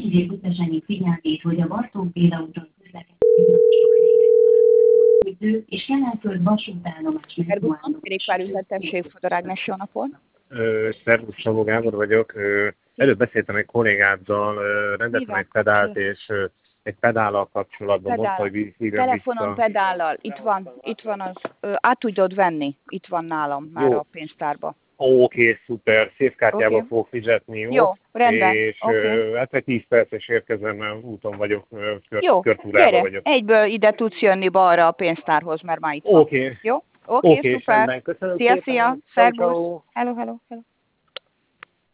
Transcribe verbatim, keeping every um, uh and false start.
felhívjuk utasaink figyelmét, hogy a Bartók Béla úton közlekedő és Kelenföld vasútállomás metróállomás. Kerékpárüzletesség, Fodor Ágnes, jó napot! Szervusz, Savó Gábor vagyok. Ö, Előbb beszéltem egy kollégáddal, ö, rendeltem Mivel egy pedált, kapcsolat? és ö, egy pedállal kapcsolatban Pedál. mondta, hogy hívjam Telefonon vissza. pedállal, itt van, itt van az, ö, át tudod venni, itt van nálam már Jó. a pénztárba. Oké, szuper, széfkártyával Oké. fogok fizetni, jó? Jó, rendben, És oké. ö, hát egy tíz perces érkezem, mert úton vagyok, ö, kör, Jó, körtúrában gyere, vagyok. egyből ide tudsz jönni balra a pénztárhoz, mert már itt van. Oké, Jó? Oké, oké, szuper. rendben, köszönöm Szia, szépen. szia, Ciao, szervusz. ciao. Hello, hello, hello.